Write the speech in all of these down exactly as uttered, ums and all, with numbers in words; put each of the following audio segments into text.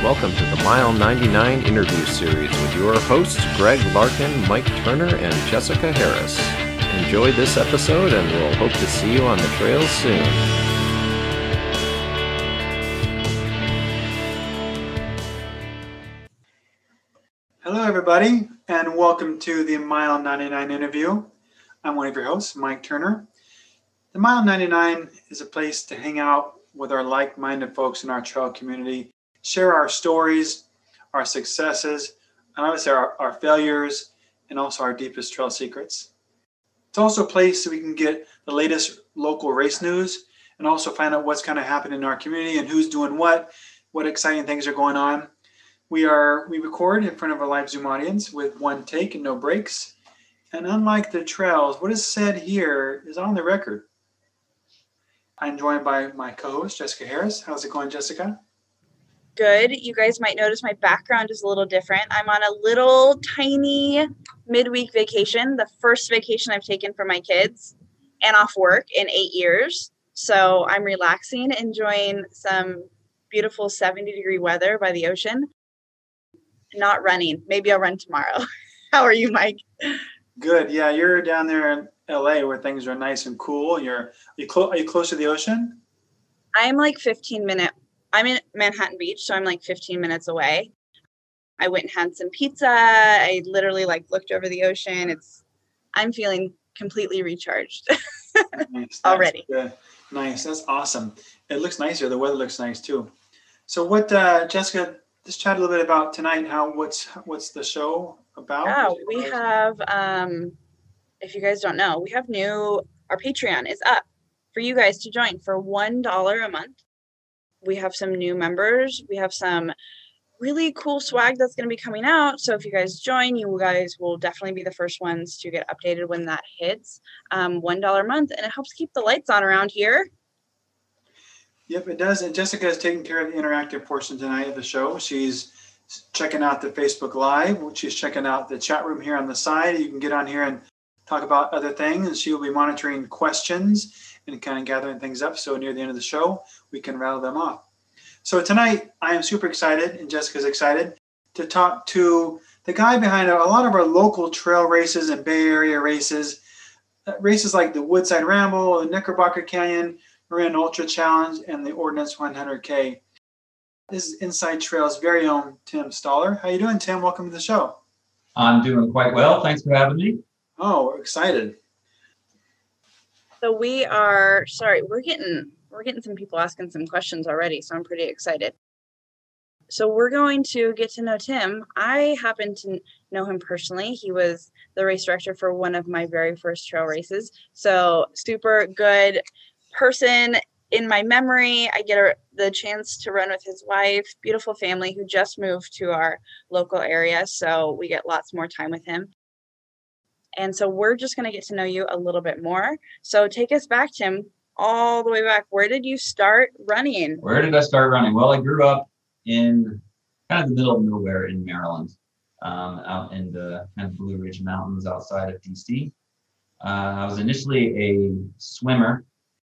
welcome to the Mile ninety-nine interview series with your hosts Greg Larkin, Mike Turner, and Jessica Harris. Enjoy this episode and we'll hope to see you on the trails soon. Hello everybody, and welcome to the Mile ninety-nine interview. I'm one of your hosts, Mike Turner. The Mile ninety-nine is a place to hang out with our like-minded folks in our trail community, share our stories, our successes, and obviously our, our failures, and also our deepest trail secrets. It's also a place so we can get the latest local race news and also find out what's kind of happening in our community and who's doing what, what exciting things are going on. We are we record in front of a live Zoom audience with one take and no breaks. And unlike the trails, what is said here is on the record. I'm joined by my co-host, Jessica Harris. How's it going, Jessica? Good. You guys might notice my background is a little different. I'm on a little tiny midweek vacation, the first vacation I've taken for my kids and off work in eight years. So I'm relaxing, enjoying some beautiful seventy degree weather by the ocean. Not running. Maybe I'll run tomorrow. How are you, Mike? Good. Yeah, you're down there in L A where things are nice and cool. You're are you, clo- are you close to the ocean? I'm like fifteen minute. I'm in Manhattan Beach, so I'm like fifteen minutes away. I went and had some pizza. I literally like looked over the ocean. It's, I'm feeling completely recharged Nice. already. Good. Nice. That's awesome. It looks nice here. The weather looks nice too. So what, uh, Jessica, just chat a little bit about tonight. How, what's, what's the show about? Yeah, we have, um, if you guys don't know, we have new, our Patreon is up for you guys to join for one dollar a month. We have some new members. We have some really cool swag that's going to be coming out. So if you guys join, you guys will definitely be the first ones to get updated when that hits. Um, one dollar a month, and it helps keep the lights on around here. Yep, it does. And Jessica is taking care of the interactive portion tonight of the show. She's checking out the Facebook Live. She's checking out the chat room here on the side. You can get on here and talk about other things. And she will be monitoring questions and kind of gathering things up. So near the end of the show, we can rattle them off. So tonight, I am super excited, and Jessica's excited, to talk to the guy behind a lot of our local trail races and Bay Area races. Uh, races like the Woodside Ramble, the Knickerbocker Canyon, Marin Ultra Challenge, and the Ordnance one hundred K. This is Inside Trail's very own Tim Stoller. How you doing, Tim? Welcome to the show. I'm doing quite well. Thanks for having me. Oh, we're excited. So we are, sorry, we're getting, we're getting some people asking some questions already, so I'm pretty excited. So we're going to get to know Tim. I happen to know him personally. He was the race director for one of my very first trail races. So super good person in my memory. I get a, the chance to run with his wife, beautiful family who just moved to our local area. So we get lots more time with him. And so we're just going to get to know you a little bit more. So take us back, Tim, all the way back. Where did you start running? Where did I start running? Well, I grew up in kind of the middle of nowhere in Maryland, um, out in the kind of Blue Ridge Mountains outside of D C. Uh, I was initially a swimmer,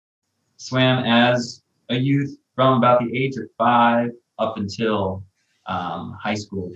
swam as a youth from about the age of five up until um, high school.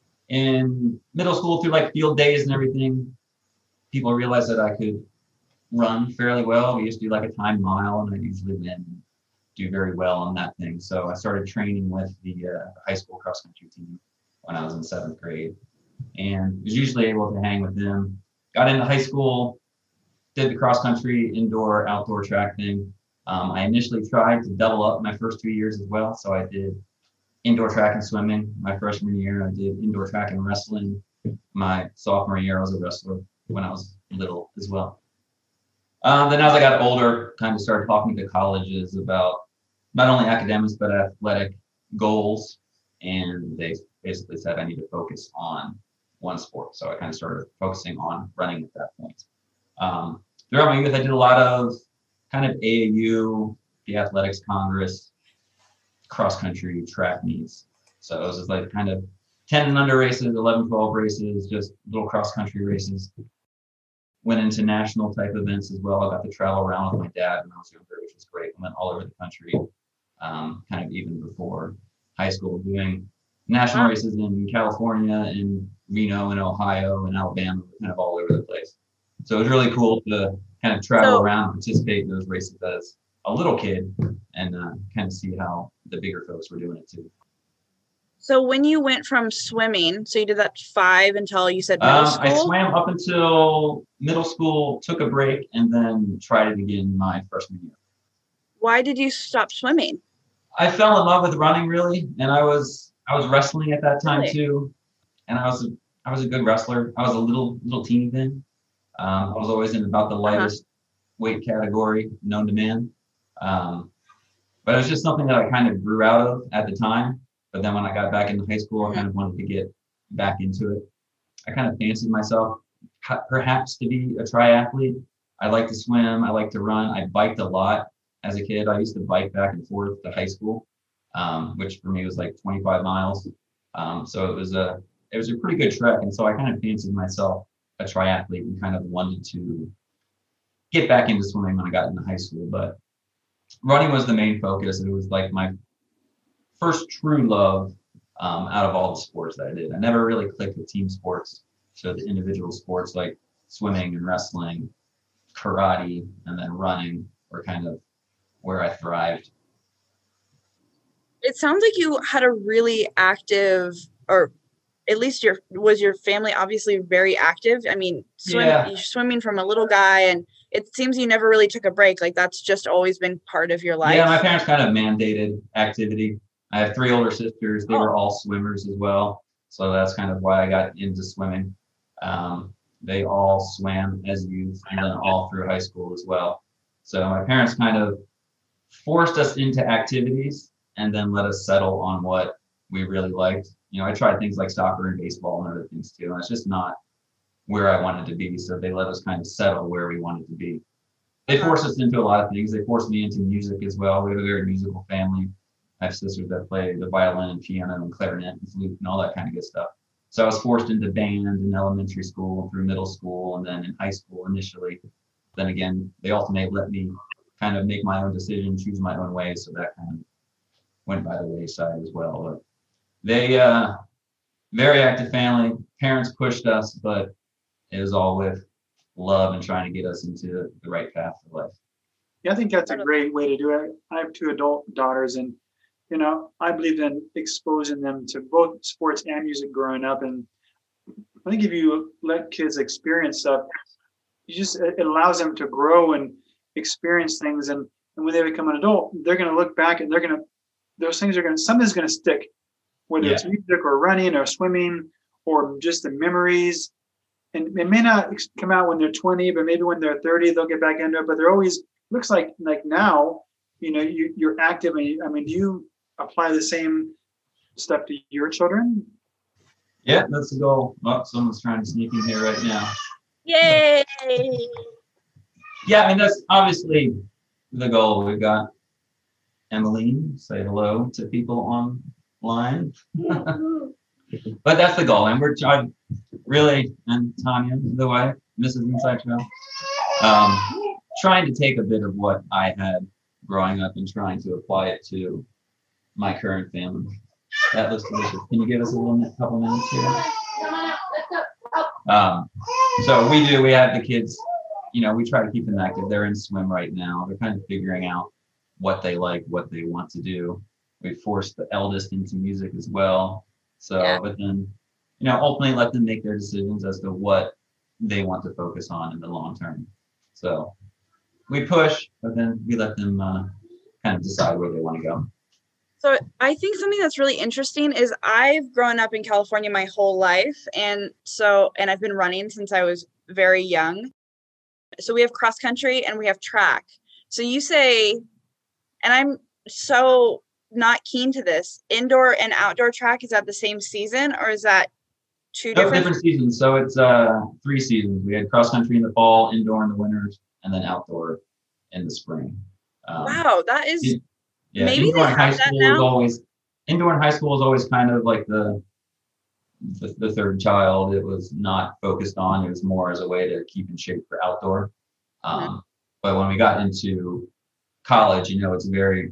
In middle school, through like field days and everything, people realized that I could run fairly well. We used to do like a timed mile, and I usually win and do very well on that thing. So I started training with the uh, high school cross country team when I was in seventh grade, and was usually able to hang with them. Got into high school, did the cross country indoor outdoor track thing. Um, I initially tried to double up my first two years as well. So I did indoor track and swimming my freshman year. I did indoor track and wrestling my sophomore year. I was a wrestler when I was little as well. Um, then as I got older, kind of started talking to colleges about not only academics, but athletic goals. And they basically said I need to focus on one sport. So I kind of started focusing on running at that point. Um, throughout my youth, I did a lot of kind of A A U, the Athletics Congress, cross country track meets. So it was just like kind of ten and under races, eleven, twelve races, just little cross country races. Went into national type events as well. I got to travel around with my dad when I was younger, which was great. I went all over the country, um, kind of even before high school, doing national Wow. races in California, in Reno, and Ohio, and Alabama, kind of all over the place. So it was really cool to kind of travel So- around and participate in those races as a little kid and uh, kind of see how the bigger folks were doing it too. So when you went from swimming, so you did that five until you said middle Um, school? I swam up until middle school, took a break, and then tried it again my freshman year. Why did you stop swimming? I fell in love with running really, and I was I was wrestling at that time Really? too, and I was a, I was a good wrestler. I was a little little teeny then. Um, I was always in about the lightest weight category known to man, um, but it was just something that I kind of grew out of at the time. But then when I got back into high school, I kind of wanted to get back into it. I kind of fancied myself ha- perhaps to be a triathlete. I like to swim. I like to run. I biked a lot as a kid. I used to bike back and forth to high school, um, which for me was like twenty-five miles. Um, so it was a it was a pretty good trek. And so I kind of fancied myself a triathlete and kind of wanted to get back into swimming when I got into high school. But running was the main focus. It was like my first true love um, out of all the sports that I did. I never really clicked with team sports. So the individual sports like swimming and wrestling, karate, and then running were kind of where I thrived. It sounds like you had a really active, or at least your was your family obviously very active. I mean, swim, Yeah. you're swimming from a little guy, and it seems you never really took a break. Like that's just always been part of your life. Yeah, my parents kind of mandated activity. I have three older sisters. They Oh. were all swimmers as well. So that's kind of why I got into swimming. Um, they all swam as youth and then all through high school as well. So my parents kind of forced us into activities and then let us settle on what we really liked. You know, I tried things like soccer and baseball and other things too, and it's just not where I wanted to be. So they let us kind of settle where we wanted to be. They forced us into a lot of things. They forced me into music as well. We have a very musical family. I have sisters that play the violin and piano and clarinet and flute and all that kind of good stuff. So I was forced into band in elementary school, through middle school, and then in high school initially. Then again, they ultimately let me kind of make my own decision, choose my own way. So that kind of went by the wayside as well. But they, uh, very active family. Parents pushed us, but it was all with love and trying to get us into the right path for life. Yeah, I think that's a great way to do it. I have two adult daughters, and you know, I believe in exposing them to both sports and music growing up. And I think if you let kids experience stuff, you just it allows them to grow and experience things. And, and when they become an adult, they're going to look back and they're going to those things are going to something's going to stick, whether Yeah. it's music or running or swimming or just the memories. And it may not ex- come out when they're twenty, but maybe when they're thirty, they'll get back into it. But they're always looks like like now, you know, you, you're active. And you, I mean, do you apply the same stuff to your children? Yeah, that's the goal. Oh, someone's trying to sneak in here right now. Yay! Yeah, I mean, that's obviously the goal. We've got Emmeline, say hello to people online. But that's the goal. And we're trying really, and Tanya, the wife, Missus Inside Trail, um, trying to take a bit of what I had growing up and trying to apply it to my current family. That looks delicious. Can you give us a little minute, couple minutes here? Um, so we do, we have the kids, you know, we try to keep them active. They're in swim right now. They're kind of figuring out what they like, what they want to do. We forced the eldest into music as well. So, Yeah. but then, you know, ultimately let them make their decisions as to what they want to focus on in the long term. So we push, but then we let them uh, kind of decide where they want to go. So I think something that's really interesting is I've grown up in California my whole life. And so, and I've been running since I was very young. So we have cross country and we have track. So you say, and I'm so not keen to this, indoor and outdoor track, is that the same season or is that two No, different? different seasons. So it's uh, three seasons. We had cross country in the fall, indoor in the winters, and then outdoor in the spring. Um, Wow, that is, it- Yeah, Maybe indoor they in high have that school is now? always indoor in high school is always kind of like the, the the third child. It was not focused on. It was more as a way to keep in shape for outdoor. Um, Mhm. But when we got into college, you know, it's very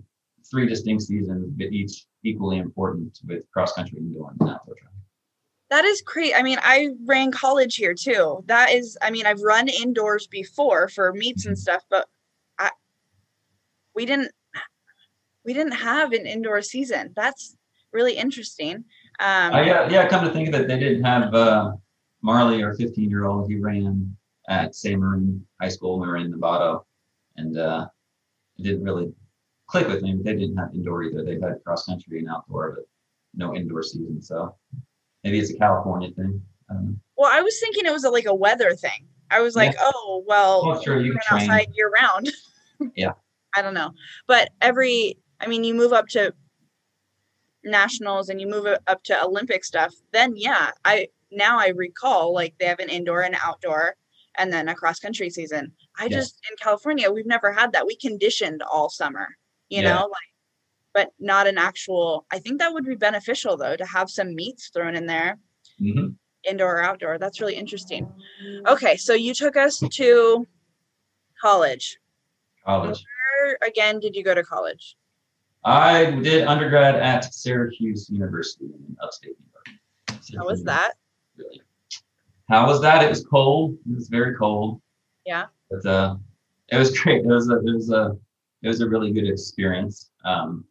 three distinct seasons, but each equally important with cross country, indoor, and outdoor track. That is great. I mean, I ran college here too. That is, I mean, I've run indoors before for meets and stuff, but I, we didn't, we didn't have an indoor season. That's really interesting. Um, uh, yeah, yeah. Come to think of it, they didn't have uh, Marley, our fifteen year old. He ran at San Marin High School. We were in Novato, and uh, it didn't really click with me. But they didn't have indoor either. They had cross country and outdoor, but no indoor season. So maybe it's a California thing. I don't know. Well, I was thinking it was a, like a weather thing. I was like, yeah. oh, well, well sure, you run can train outside year round. Yeah. I don't know. But every, I mean, you move up to nationals and you move up to Olympic stuff, then yeah, I now I recall like they have an indoor and outdoor and then a cross country season. I yeah. just, in California, we've never had that. We conditioned all summer, you yeah. know, like, but not an actual, I think that would be beneficial though, to have some meets thrown in there, mm-hmm. indoor or outdoor. That's really interesting. Okay. So you took us to college. College. Where again did you go to college? I did undergrad at Syracuse University in upstate New York. How was that? Really? How was that? It was cold. It was very cold. Yeah. But uh, it was great. It was a it was a it was a really good experience. Um,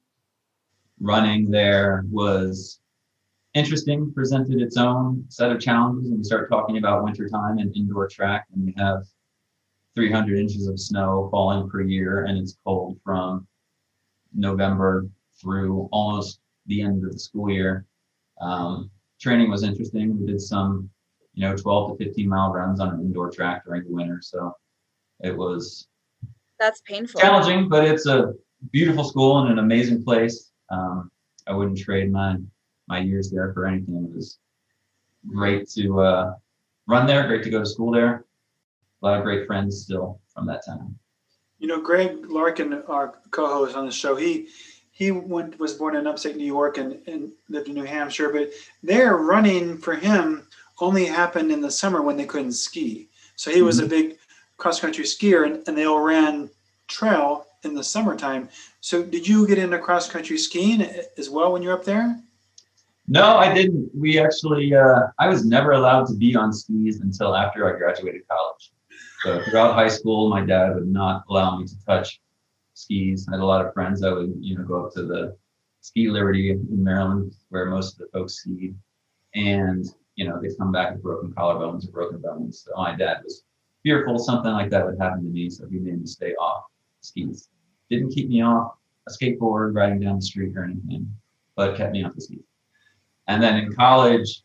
running there was interesting. Presented its own set of challenges, and we start talking about wintertime and indoor track, and we have three hundred inches of snow falling per year, and it's cold from November through almost the end of the school year. Um, training was interesting. We did some, you know, twelve to fifteen mile runs on an indoor track during the winter. So it was that's painful. Challenging, but it's a beautiful school and an amazing place. Um, I wouldn't trade my my years there for anything. It was great to uh, run there, great to go to school there. A lot of great friends still from that time. You know, Greg Larkin, our co-host on the show, he he went was born in upstate New York and, and lived in New Hampshire, but their running for him only happened in the summer when they couldn't ski. So he mm-hmm. was a big cross-country skier, and, and they all ran trail in the summertime. So did you get into cross-country skiing as well when you were up there? No, I didn't. We actually, uh, I was never allowed to be on skis until after I graduated college. So throughout high school, my dad would not allow me to touch skis. I had a lot of friends that would, you know, go up to the Ski Liberty in Maryland, where most of the folks skied, and you know, they'd come back with broken collarbones or broken bones. So my dad was fearful something like that would happen to me, so he made me stay off skis. Didn't keep me off a skateboard riding down the street or anything, but kept me off the skis. And then in college,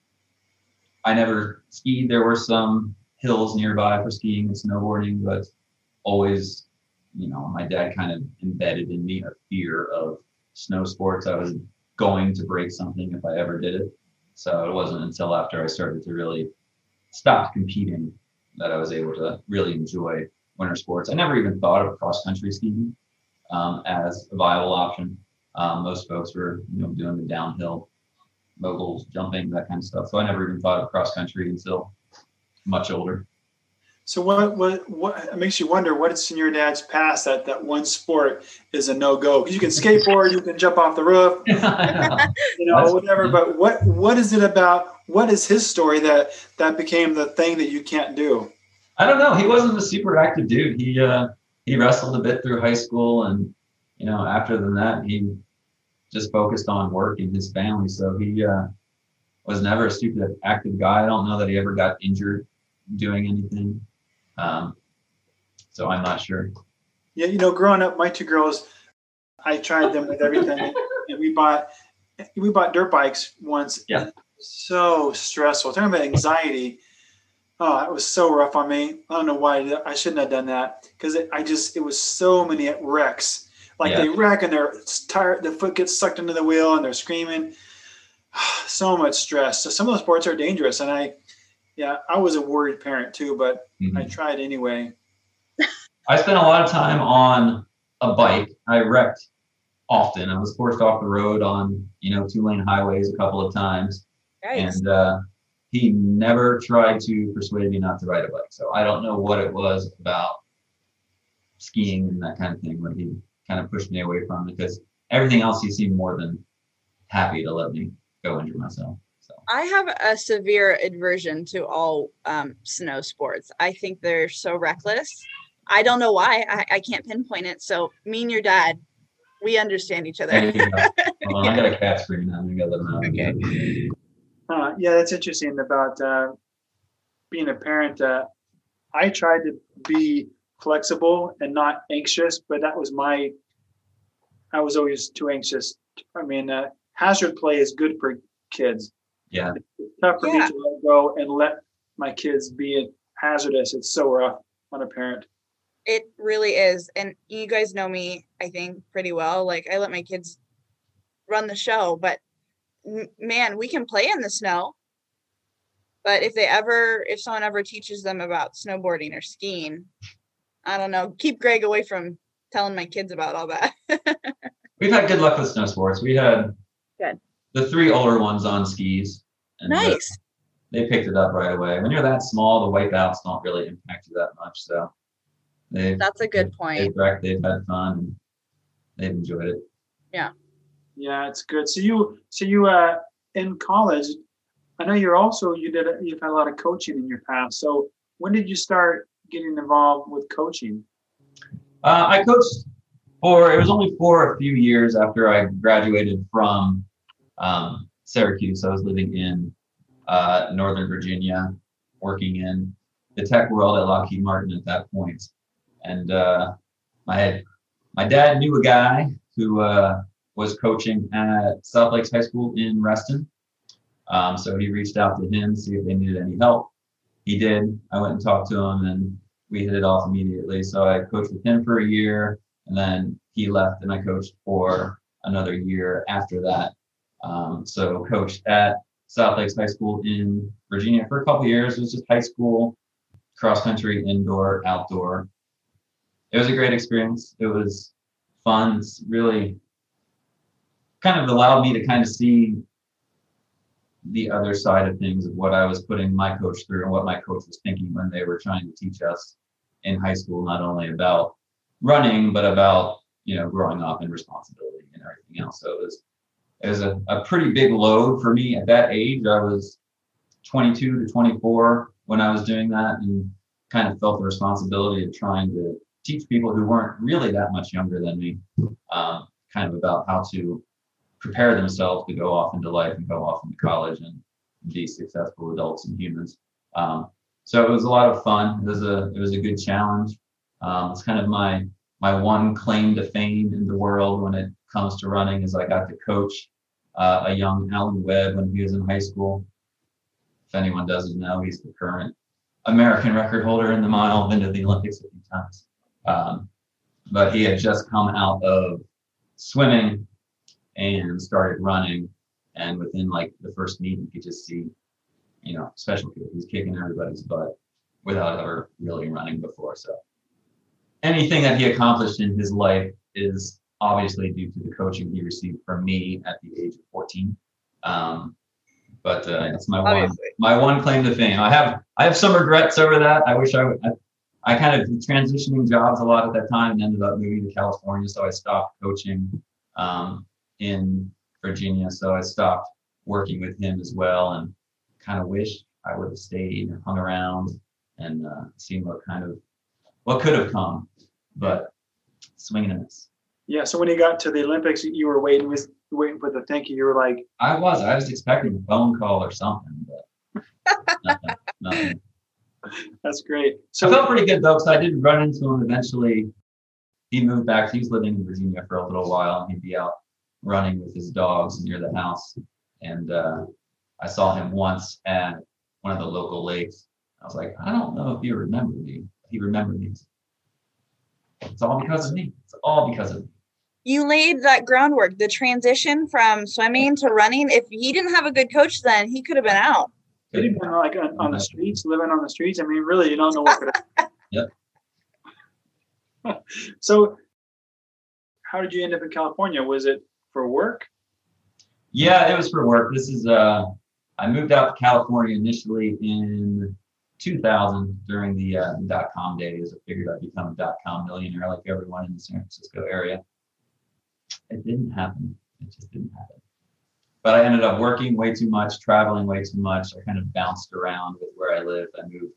I never skied. There were some hills nearby for skiing and snowboarding, but always, you know, my dad kind of embedded in me a fear of snow sports. I was going to break something if I ever did it. So it wasn't until after I started to really stop competing that I was able to really enjoy winter sports. I never even thought of cross-country skiing um, as a viable option. Um, most folks were, you know, doing the downhill, moguls, jumping, that kind of stuff. So I never even thought of cross-country until much older. So what what what it makes you wonder what's in your dad's past that that one sport is a no-go? Because you can skateboard, you can jump off the roof, you know, That's whatever. Funny. But what what is it about? What is his story that that became the thing that you can't do? I don't know. He wasn't a super active dude. He uh, he wrestled a bit through high school, and you know, after than that, he just focused on work and his family. So he uh, was never a super active guy. I don't know that he ever got injured doing anything. Um, so I'm not sure. Yeah, you know, growing up, my two girls, I tried them with everything, and we bought we bought dirt bikes once. Yeah. So stressful. Talking about anxiety. Oh, it was so rough on me. I don't know why I shouldn't have done that because I just it was so many wrecks. Like yeah. they wreck and they're tired. The foot gets sucked into the wheel and they're screaming. So much stress. So some of those sports are dangerous, and I. Yeah, I was a worried parent too, but mm-hmm. I tried anyway. I spent a lot of time on a bike. I wrecked often. I was forced off the road on, you know, two-lane highways a couple of times. Nice. And uh, he never tried to persuade me not to ride a bike. So I don't know what it was about skiing and that kind of thing, but he kind of pushed me away from it because everything else he seemed more than happy to let me go injure myself. So I have a severe aversion to all um, snow sports. I think they're so reckless. I don't know why. I, I can't pinpoint it. So me and your dad, we understand each other. there you go. Hold on, I got a cat screaming at me. I gotta let him out. Okay. Uh, yeah, that's interesting about uh, being a parent. Uh, I tried to be flexible and not anxious, but that was my, I was always too anxious. I mean, uh, hazard play is good for kids. Yeah. It's tough for Yeah. me to let go and let my kids be hazardous. It's so rough on a parent. It really is. And you guys know me, I think, pretty well. Like, I let my kids run the show, but m- man, we can play in the snow. But if they ever, if someone ever teaches them about snowboarding or skiing, I don't know, keep Greg away from telling my kids about all that. We've had good luck with snow sports. We had Good. the three older ones on skis. And uh, Nice. they picked it up right away. When you're that small, the wipeouts don't really impact you that much. So they've That's a good they've, point. wrecked, they've had fun, and they've enjoyed it. Yeah, it's good. So you, so you, uh, in college, I know you're also, you did, a, you've had a lot of coaching in your past. So when did you start getting involved with coaching? Uh, I coached for, it was only for a few years after I graduated from um, Syracuse. I was living in uh, Northern Virginia, working in the tech world at Lockheed Martin at that point. And uh, my, my dad knew a guy who uh, was coaching at South Lakes High School in Reston. Um, so he reached out to him to see if they needed any help. He did. I went and talked to him, and we hit it off immediately. So I coached with him for a year, and then he left, and I coached for another year after that. Um, so coached at South Lakes High School in Virginia for a couple of years. It was just high school, cross country, indoor, outdoor. It was a great experience. It was fun. It's really kind of allowed me to kind of see the other side of things of what I was putting my coach through and what my coach was thinking when they were trying to teach us in high school, not only about running, but about, you know, growing up and responsibility and everything else. So it was, it was a, a pretty big load for me at that age. I was twenty-two to twenty-four when I was doing that, and kind of felt the responsibility of trying to teach people who weren't really that much younger than me, um, kind of about how to prepare themselves to go off into life and go off into college and be successful adults and humans. Um, so it was a lot of fun. It was a it was a good challenge. Um, it's kind of my my one claim to fame in the world when it comes to running is I got to coach uh, a young Alan Webb when he was in high school. If anyone doesn't know, he's the current American record holder in the mile, been to the Olympics a few times. Um, but he had just come out of swimming and started running, and within like the first meet, you could just see, you know, special kid. He's kicking everybody's butt without ever really running before. So anything that he accomplished in his life is obviously due to the coaching he received from me at the age of fourteen. Um, but uh, it's my one Obviously. my one claim to fame. I have I have some regrets over that. I wish I would. I, I kind of transitioning jobs a lot at that time and ended up moving to California, so I stopped coaching um, in Virginia. So I stopped working with him as well, and kind of wish I would have stayed and hung around and uh, seen what kind of what could have come, but swing and a miss. Yeah. So when you got to the Olympics, you were waiting with waiting for the thank you. You were like, I was I was expecting a phone call or something, but nothing. nothing. that's great. So I So felt pretty good though, because I did run into him eventually. He moved back. He was living in Virginia for a little while, and he'd be out running with his dogs near the house. And uh, I saw him once at one of the local lakes. I was like, I don't know if you remember me. He remembered me. It's all because of me. It's all because of me. You laid that groundwork, the transition from swimming to running. If he didn't have a good coach then, he could have been out. Could have been like on, on the streets, living on the streets. I mean, really, you don't know what could have. Yep. So how did you end up in California? Was it for work? Yeah, it was for work. This is uh, I moved out to California initially in two thousand during the uh, dot com days. I figured I'd become a dot com millionaire like everyone in the San Francisco area. it didn't happen. It just didn't happen. But I ended up working way too much, traveling way too much. I kind of bounced around with where I lived. I moved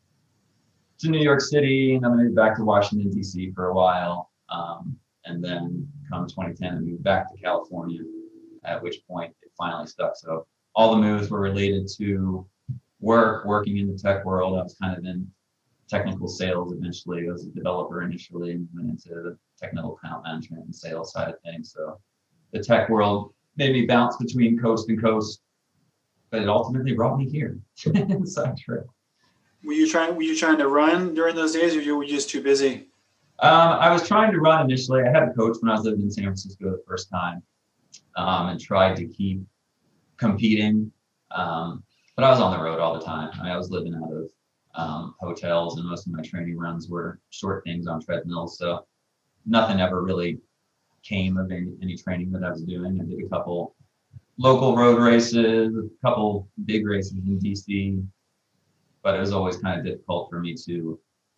to New York City, and then I moved back to Washington, D C for a while. Um, and then come twenty ten, I moved back to California, at which point it finally stuck. So all the moves were related to work, working in the tech world. I was kind of in technical sales eventually. I was a developer initially, and went into the technical account management and sales side of things. So the tech world made me bounce between coast and coast, but it ultimately brought me here. Inside Trail. Were you trying? Were you trying to run during those days, or you were just too busy? Um, I was trying to run initially. I had a coach when I was living in San Francisco the first time, um, and tried to keep competing. Um, but I was on the road all the time. I, mean, I was living out of um, hotels, and most of my training runs were short things on treadmills. So nothing ever really came of any, any training that I was doing. I did a couple local road races, a couple big races in D C, but it was always kind of difficult for me to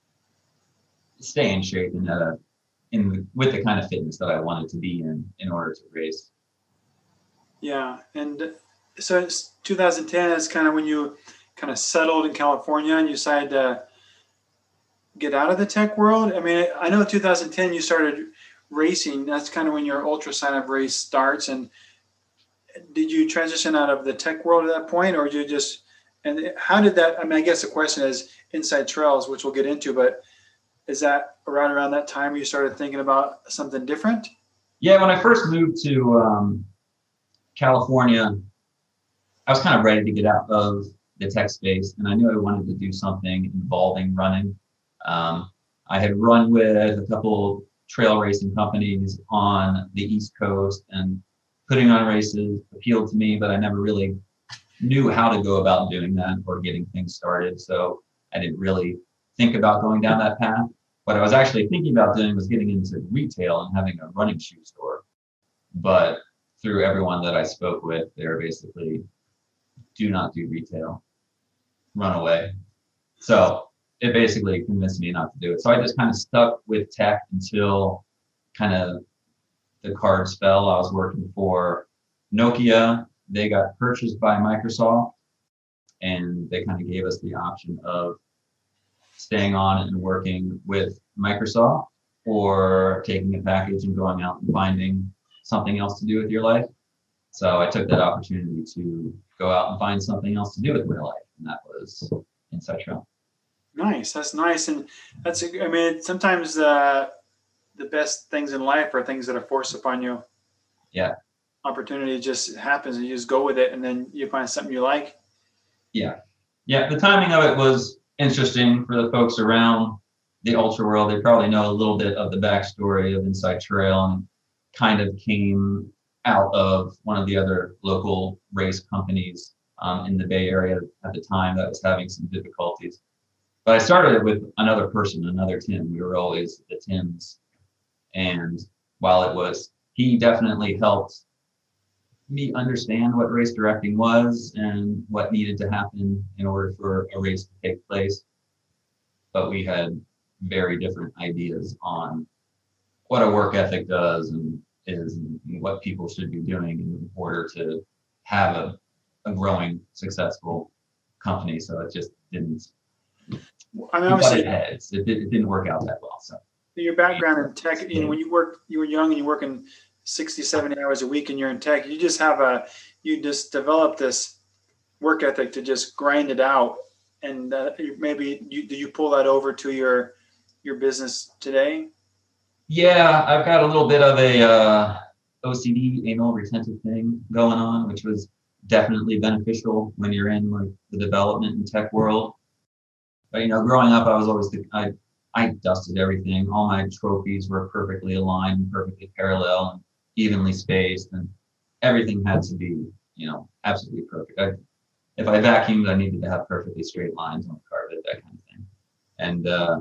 stay in shape and uh, in the, with the kind of fitness that I wanted to be in in order to race. Yeah, and so it's two thousand ten is kind of when you kind of settled in California and you decided to get out of the tech world. I mean, I know in two thousand ten you started racing. That's kind of when your ultra sign up race starts. And did you transition out of the tech world at that point, or did you just, and how did that, I mean, I guess the question is Inside Trails, which we'll get into, but is that around around that time you started thinking about something different? Yeah, when I first moved to um, California, I was kind of ready to get out of the tech space, and I knew I wanted to do something involving running. Um, I had run with a couple trail racing companies on the East Coast, and putting on races appealed to me, but I never really knew how to go about doing that or getting things started. So I didn't really think about going down that path. What I was actually thinking about doing was getting into retail and having a running shoe store. But through everyone that I spoke with, they were basically, do not do retail, run away. So it basically convinced me not to do it. So I just kind of stuck with tech until kind of the cards fell. I was working for Nokia. They got purchased by Microsoft, and they kind of gave us the option of staying on and working with Microsoft, or taking a package and going out and finding something else to do with your life. So I took that opportunity to go out and find something else to do with my life, and that was Inside Trail. Nice. That's nice. And that's, I mean, sometimes uh, the best things in life are things that are forced upon you. Yeah. Opportunity just happens and you just go with it, and then you find something you like. Yeah. Yeah. The timing of it was interesting for the folks around the ultra world. They probably know a little bit of the backstory of Inside Trail, and kind of came out of one of the other local race companies um, in the Bay Area at the time that was having some difficulties. But I started it with another person, another Tim. We were always the Tims. And while it was, he definitely helped me understand what race directing was and what needed to happen in order for a race to take place. But we had very different ideas on what a work ethic does and is, and what people should be doing in order to have a, a growing, successful company. So it just didn't, I mean, obviously, heads. It, it didn't work out that well. So your background in tech, you know, when you work, you were young and you're working sixty, seventy hours a week and you're in tech, you just have a, you just develop this work ethic to just grind it out. And uh, maybe you, do you pull that over to your, your business today? Yeah, I've got a little bit of a uh, O C D, anal retentive thing going on, which was definitely beneficial when you're in like the development and tech world. But, you know, growing up, I was always, the, I, I dusted everything. All my trophies were perfectly aligned, perfectly parallel, and evenly spaced, and everything had to be, you know, absolutely perfect. I, if I vacuumed, I needed to have perfectly straight lines on the carpet, that kind of thing. And uh,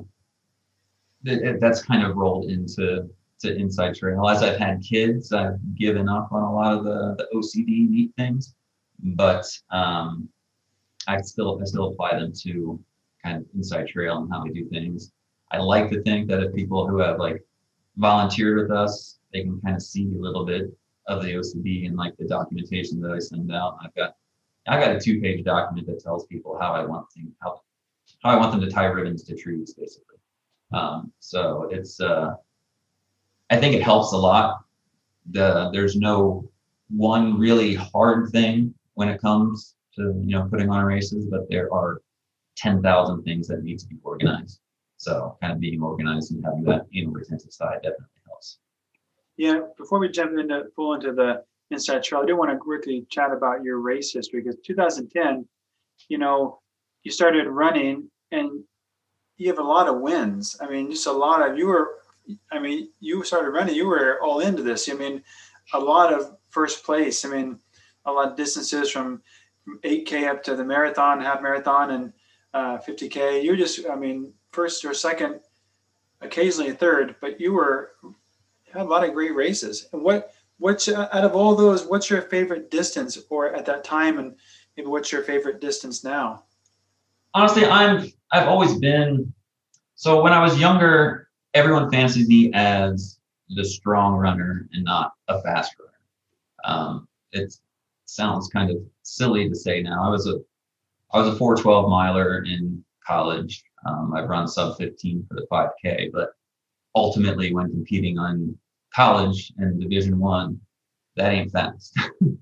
it, it, that's kind of rolled into to Inside Trail. As I've had kids, I've given up on a lot of the, the O C D neat things, but um, I still I still apply them to kind of Inside Trail and how we do things. I like to think that if people who have like volunteered with us, they can kind of see a little bit of the O C B and like the documentation that I send out. I've got I got a two-page document that tells people how I want things how how I want them to tie ribbons to trees, basically. Um, so it's uh, I think it helps a lot. The there's no one really hard thing when it comes to, you know, putting on races, but there are ten thousand things that need to be organized. So kind of being organized and having that anal retentive side definitely helps. Yeah, before we jump into full into the inside trail, I do want to quickly chat about your race history, because two thousand ten, you know, you started running and you have a lot of wins. I mean, just a lot of, you were, I mean, you started running, you were all into this. I mean, a lot of first place. I mean, a lot of distances from, from eight K up to the marathon, half marathon, and uh, fifty K. You're just, I mean, first or second, occasionally third, but you were, you had a lot of great races. And what, what's, out of all those, what's your favorite distance, or at that time, and maybe what's your favorite distance now? Honestly, I'm, I've always been, so when I was younger, everyone fancied me as the strong runner and not a fast runner. Um, it sounds kind of silly to say now. I was a, I was a four twelve miler in college. Um, I've run sub fifteen for the five K, but ultimately when competing on college and Division One, that ain't fast.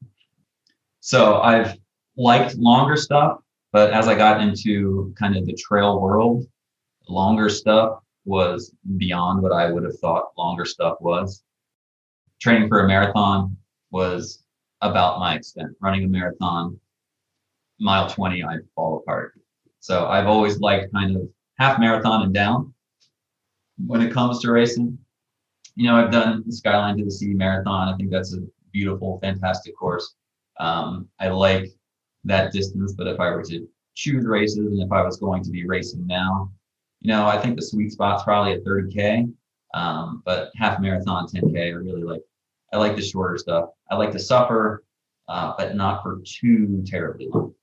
So I've liked longer stuff, but as I got into kind of the trail world, longer stuff was beyond what I would have thought longer stuff was. Training for a marathon was about my extent. Running a marathon, mile twenty, I'd fall apart. So I've always liked kind of half marathon and down when it comes to racing. You know, I've done the Skyline to the Sea marathon. I think that's a beautiful, fantastic course. Um, I like that distance, but if I were to choose races and if I was going to be racing now, you know, I think the sweet spot's probably at thirty K, um, but half marathon, ten K, I really like. I like the shorter stuff. I like to suffer, uh, but not for too terribly long.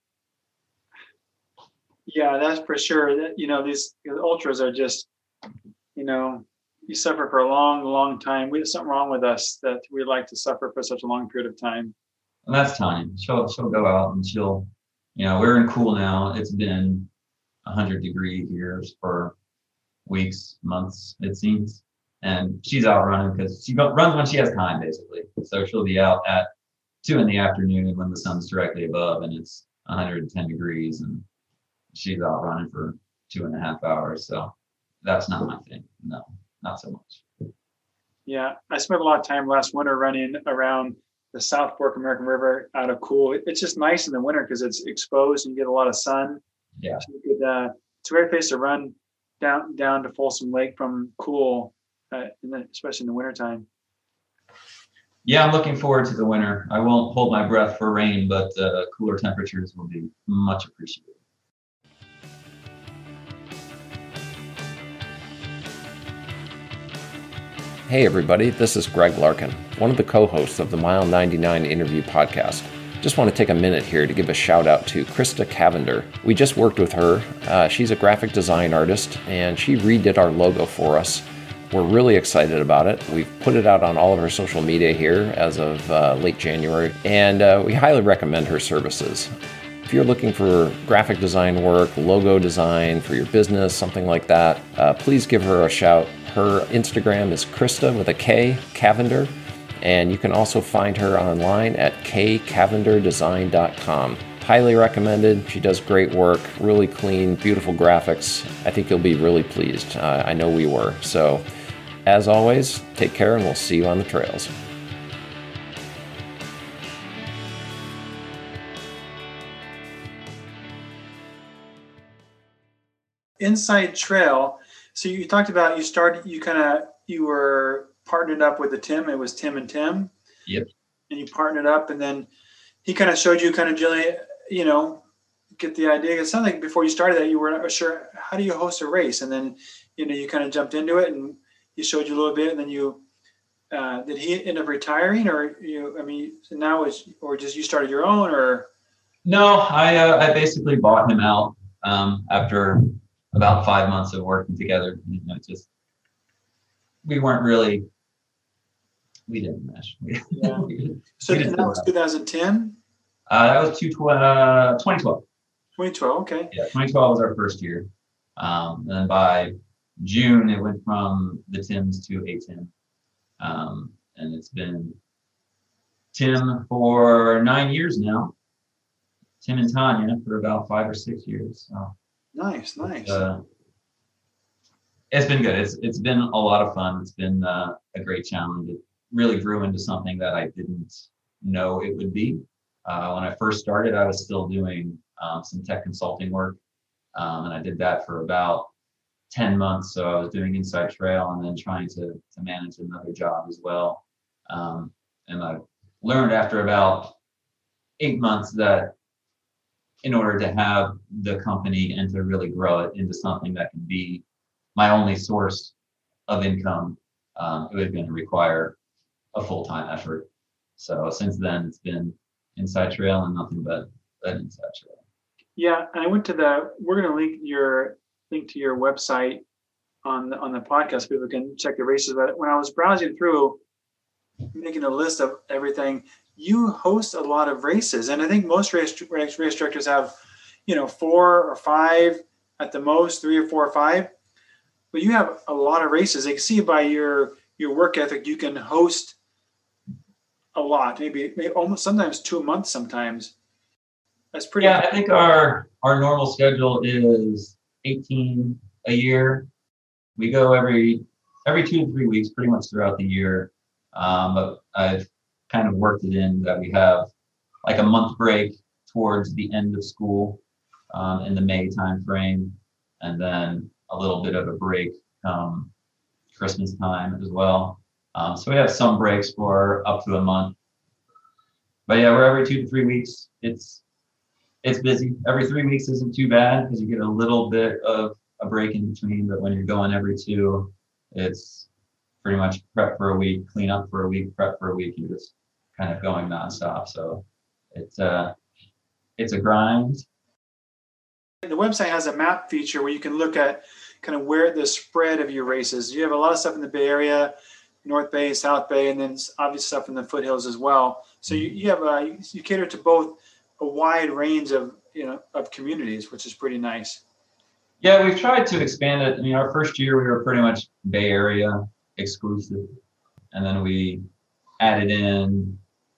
Yeah, that's for sure. That, you know, these ultras are just, you know, you suffer for a long, long time. We have something wrong with us that we like to suffer for such a long period of time. And that's time. She'll she'll go out and she'll, you know, we're in cool now. It's been one hundred degree here for weeks, months, it seems. And she's out running because she go, runs when she has time, basically. So she'll be out at two in the afternoon when the sun's directly above and it's one hundred ten degrees, and she's out running for two and a half hours. So that's not my thing. No, not so much. Yeah, I spent a lot of time last winter running around the South Fork American River out of Cool. It's just nice in the winter because it's exposed and you get a lot of sun. Yeah, so you could, uh, it's a great place to run down down to Folsom Lake from Cool, uh, in the, especially in the wintertime. Yeah, I'm looking forward to the winter. I won't hold my breath for rain, but uh, cooler temperatures will be much appreciated. Hey everybody, this is Greg Larkin, one of the co-hosts of the Mile ninety-nine Interview Podcast. Just want to take a minute here to give a shout out to Krista Cavender. We just worked with her. Uh, she's a graphic design artist and she redid our logo for us. We're really excited about it. We've put it out on all of our social media here as of uh, late January, and uh, we highly recommend her services. If you're looking for graphic design work, logo design for your business, something like that, uh, please give her a shout. Her Instagram is Krista with a K, Cavender, and you can also find her online at k cavender design dot com. Highly recommended. She does great work, really clean, beautiful graphics. I think you'll be really pleased. Uh, I know we were. So, as always, take care and we'll see you on the trails. Inside trail. So you talked about you started, you kind of, you were partnered up with the Tim. It was Tim and Tim. Yep. And you partnered up, and then he kind of showed you kind of, Jilly, you know, get the idea. It sounded like before you started that, you weren't sure, how do you host a race? And then, you know, you kind of jumped into it and he showed you a little bit, and then you, uh, did he end up retiring, or you, I mean, now it's, or just you started your own, or? No, I, uh, I basically bought him out um, after about five months of working together. You know, just, we weren't really we didn't mesh. We, Yeah. we, So we and that was twenty ten? Uh, that was two, uh, twenty twelve. twenty twelve, okay. Yeah, twenty twelve was our first year. Um, and then by June, it went from the Tims to a Tim. Um, and it's been Tim for nine years now. Tim and Tanya for about five or six years. So nice, nice. It's, uh, it's been good. It's it's been a lot of fun. It's been uh, a great challenge. It really grew into something that I didn't know it would be. Uh, when I first started, I was still doing um, some tech consulting work, um, and I did that for about ten months. So I was doing Inside Trail and then trying to to manage another job as well. Um, and I learned after about eight months that in order to have the company and to really grow it into something that can be my only source of income, um, it was going to require a full-time effort. So since then, it's been Inside Trail and nothing but, but Inside Trail. Yeah, and I went to the. We're going to link your link to your website on the, on the podcast. People can check the races. But when I was browsing through, making a list of everything, you host a lot of races, and I think most race race, race directors have, you know, four or five at the most, three or four or five. But you have a lot of races. I can see by your your work ethic, you can host a lot, maybe, maybe almost sometimes two a month. Sometimes that's pretty. Yeah, I think our our normal schedule is eighteen a year. We go every every two to three weeks, pretty much throughout the year. Um, but I've kind of worked it in that we have like a month break towards the end of school um, in the May timeframe, and then a little bit of a break um, Christmas time as well. Um, so we have some breaks for up to a month. But yeah, we're every two to three weeks. It's it's busy. Every three weeks isn't too bad because you get a little bit of a break in between. But when you're going every two, it's pretty much prep for a week, clean up for a week, prep for a week. You're just kind of going nonstop. So it's uh it's a grind. The website has a map feature where you can look at kind of where the spread of your races. You have a lot of stuff in the Bay Area, North Bay, South Bay, and then obvious stuff in the foothills as well. So you, you have a, you cater to both a wide range of, you know, of communities, which is pretty nice. Yeah, we've tried to expand it. I mean, our first year we were pretty much Bay Area exclusive, and then we added in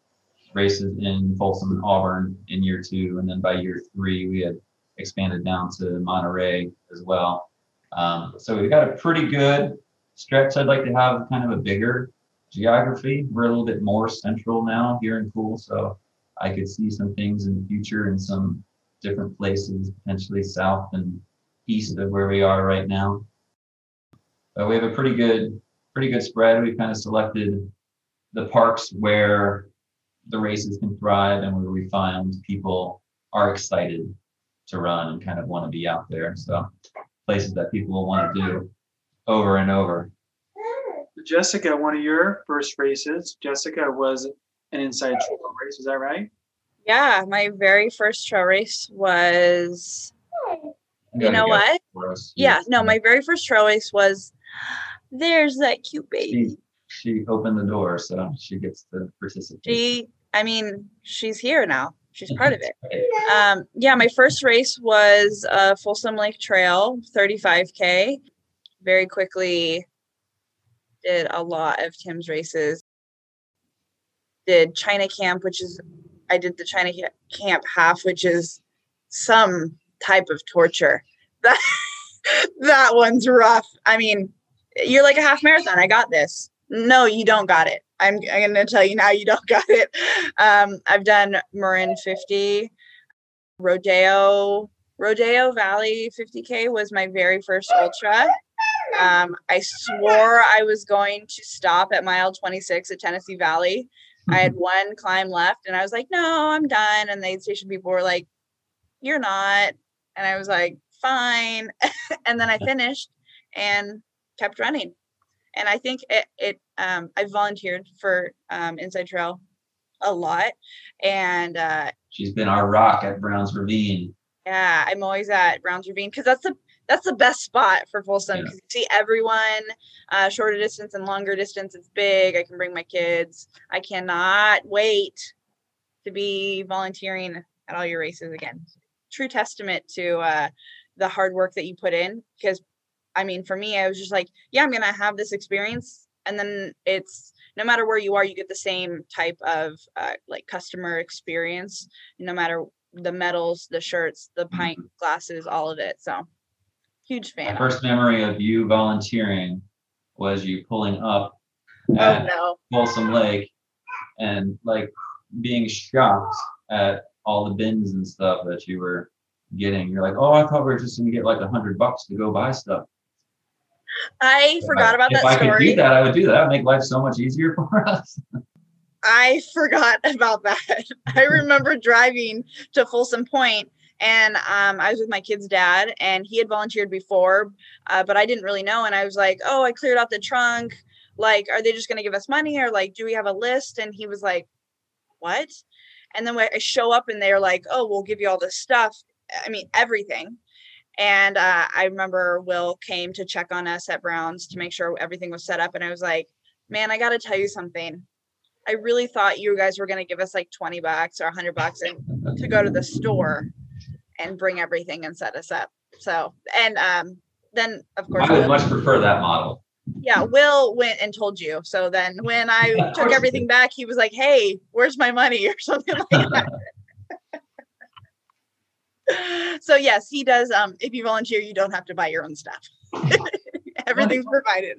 races in Folsom and Auburn in year two, and then by year three we had expanded down to Monterey as well. Um, so we've got a pretty good stretch. I'd like to have kind of a bigger geography. We're a little bit more central now here in Cool, so I could see some things in the future in some different places, potentially south and east of where we are right now. But we have a pretty good, pretty good spread. We've kind of selected the parks where the races can thrive and where we find people are excited to run and kind of want to be out there. So places that people will want to do over and over. Jessica, one of your first races, Jessica was an Inside Trail race. Is that right? Yeah, my very first trail race was, you know what? Yeah, no, my very first trail race was, there's that cute baby. She, she opened the door, so she gets to participate. She, I mean, she's here now. She's part of it. Um, yeah, my first race was uh, Folsom Lake Trail, thirty-five K. Very quickly did a lot of Tim's races. Did China Camp, which is, I did the China Camp half, which is some type of torture. That, that one's rough. I mean, you're like a half marathon. I got this. No, you don't got it. I'm, I'm going to tell you now, you don't got it. Um, I've done Marin fifty, Rodeo, Rodeo Valley fifty K was my very first ultra. Um, I swore I was going to stop at mile twenty-six at Tennessee Valley. I had one climb left and I was like, no, I'm done. And the aid station people were like, you're not. And I was like, fine. And then I finished and kept running. And I think it, it um, I volunteered for um, Inside Trail a lot. And uh, she's been our rock at Browns Ravine. Yeah, I'm always at Browns Ravine because that's the that's the best spot for Folsom Yeah. because you see everyone, uh, shorter distance and longer distance. It's big. I can bring my kids. I cannot wait to be volunteering at all your races again. True testament to uh, the hard work that you put in. Because, I mean, for me, I was just like, yeah, I'm going to have this experience. And then it's no matter where you are, you get the same type of uh, like customer experience, no matter the medals, the shirts, the pint glasses, all of it. So huge fan. My first memory of you volunteering was you pulling up at Oh no. Folsom Lake and like being shocked at all the bins and stuff that you were getting. You're like, oh, I thought we were just gonna get like a hundred bucks to go buy stuff. I forgot about if that I could story. do that, I would do that. That would make life so much easier for us. I forgot about that. I remember driving to Folsom Point, and um, I was with my kid's dad, and he had volunteered before, uh, but I didn't really know. And I was like, oh, I cleared out the trunk. Like, are they just going to give us money, or like, do we have a list? And he was like, what? And then when I show up and they're like, oh, we'll give you all this stuff. I mean, everything. And uh, I remember Will came to check on us at Brown's to make sure everything was set up. And I was like, man, I got to tell you something. I really thought you guys were going to give us like twenty bucks or a hundred bucks and to go to the store and bring everything and set us up. So, and um, then of course, I would much prefer that model. Yeah, Will went and told you. So then when I took everything back, he was like, hey, where's my money or something like that. So yes, he does. Um, if you volunteer, you don't have to buy your own stuff. Everything's provided.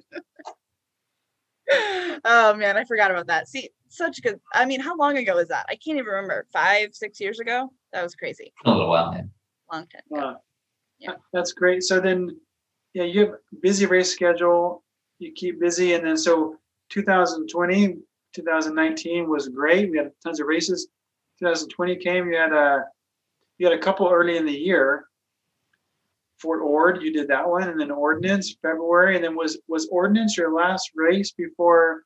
Oh man, I forgot about that. See, such good. I mean, how long ago was that? I can't even remember. Five, six years ago? That was crazy. A little while, yeah. Long time ago. Uh, yeah. That's great. So then, yeah, you have a busy race schedule. You keep busy, and then so twenty twenty, twenty nineteen was great. We had tons of races. twenty twenty came. You had a you had a couple early in the year. Fort Ord, you did that one, and then Ordnance February, and then was was Ordnance your last race before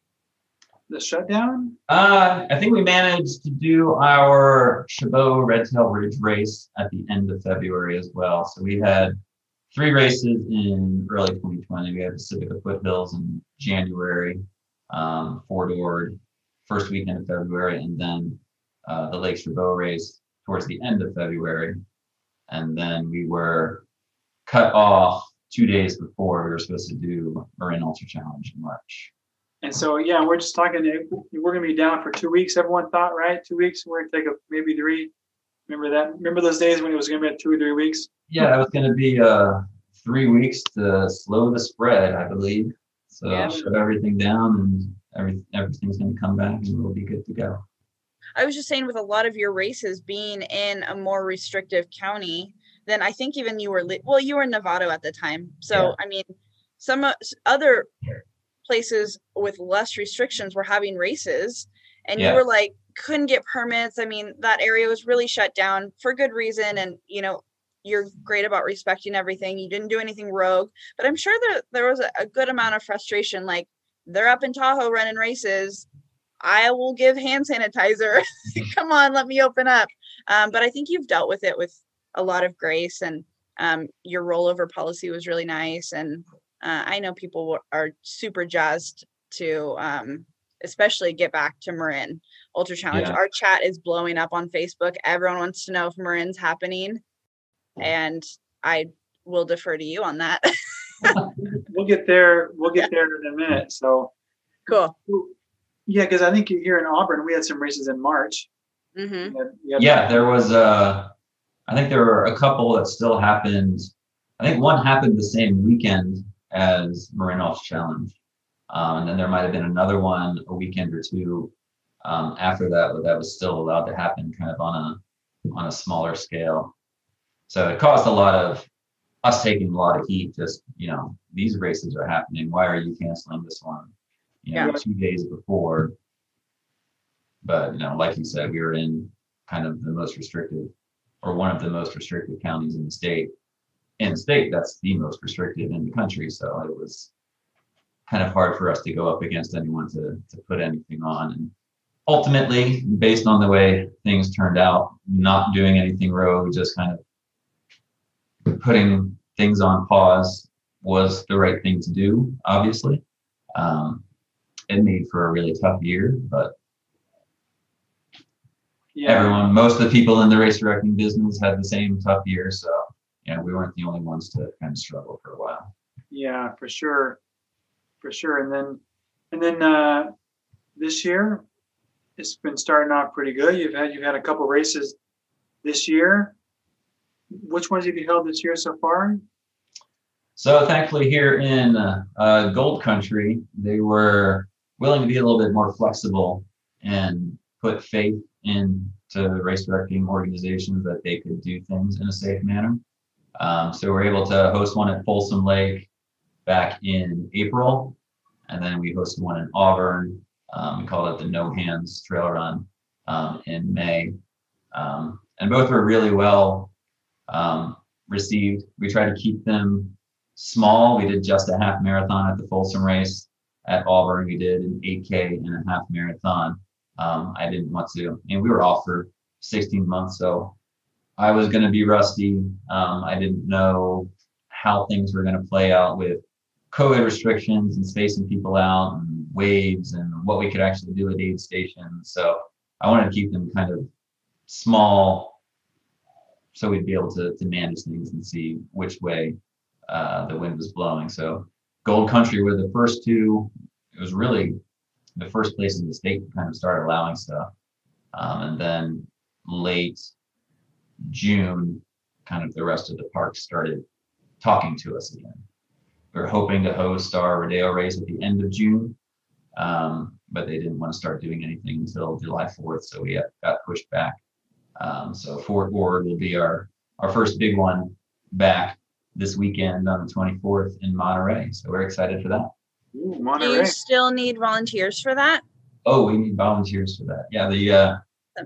the shutdown? Uh, I think we managed to do our Chabot Red Tail Ridge race at the end of February as well. So we had three races in early twenty twenty. We had Pacifica Foothills in January, um, Fort Ord first weekend of February, and then uh, the Lake Chabot race towards the end of February. And then we were cut off two days before we were supposed to do Marin Ultra Challenge in March. And so, yeah, we're just talking, we're going to be down for two weeks. Everyone thought, right? Two weeks. We're going to take a, maybe three. Remember that? Remember those days when it was going to be two or three weeks? Yeah, it was going to be uh, three weeks to slow the spread, I believe. So Yeah. shut everything down and every, everything's going to come back and we'll be good to go. I was just saying with a lot of your races being in a more restrictive county, then I think even you were, li- well, you were in Novato at the time. So, Yeah. I mean, some uh, other places with less restrictions were having races and Yeah. you were like, couldn't get permits. I mean, that area was really shut down for good reason. And, you know, you're great about respecting everything. You didn't do anything rogue, but I'm sure that there was a, a good amount of frustration. Like they're up in Tahoe running races. I will give hand sanitizer. Come on, let me open up. Um, but I think you've dealt with it with a lot of grace, and um, your rollover policy was really nice. And uh, I know people are super jazzed to, um, especially get back to Marin Ultra Challenge. Yeah. Our chat is blowing up on Facebook. Everyone wants to know if Marin's happening, and I will defer to you on that. We'll get there. We'll get there in a minute. So Cool. yeah, because I think here in Auburn, we had some races in March. Mm-hmm. We had- we had- Yeah, there was, uh, I think there were a couple that still happened. I think one happened the same weekend as Marin Ultra Challenge. Um, and then there might have been another one a weekend or two um, after that, but that was still allowed to happen kind of on a on a smaller scale. So it caused a lot of us taking a lot of heat. Just, you know, these races are happening. Why are you canceling this one? You know, Yeah. two days before. But, you know, like you said, we were in kind of the most restrictive, or one of the most restrictive counties in the state. In the state, that's the most restrictive in the country. So it was kind of hard for us to go up against anyone to to put anything on. And ultimately, based on the way things turned out, not doing anything rogue, just kind of putting things on pause was the right thing to do, obviously. Um, it made for a really tough year, but yeah. everyone, most of the people in the race directing business had the same tough year. So, you know, we weren't the only ones to kind of struggle for a while. Yeah, for sure. For sure. And then, and then uh, this year, it's been starting off pretty good. You've had, you've had a couple races this year. Which ones have you held this year so far? So thankfully here in uh, uh, Gold Country, they were willing to be a little bit more flexible and put faith into race directing organizations that they could do things in a safe manner. Um, so we're able to host one at Folsom Lake back in April, and then we hosted one in Auburn. Um, we called it the No Hands Trail Run um, in May, um, and both were really well um, received. We tried to keep them small. We did just a half marathon at the Folsom race. At Auburn, we did an eight K and a half marathon. Um, I didn't want to, and we were off for sixteen months, so I was going to be rusty. Um, I didn't know how things were going to play out with COVID restrictions and spacing people out and waves and what we could actually do at aid stations. So I wanted to keep them kind of small so we'd be able to, to manage things and see which way uh, the wind was blowing. So Gold Country were the first two. It was really the first place in the state to kind of start allowing stuff. Um, and then late June, kind of the rest of the park started talking to us again. We were hoping to host our Rodeo race at the end of June, um, but they didn't want to start doing anything until July fourth, so we got pushed back. Um, so Fort Ward will be our, our first big one back this weekend on the twenty-fourth in Monterey. So we're excited for that. Ooh, Do Monterey. you still need volunteers for that? Oh, we need volunteers for that. Yeah, the uh,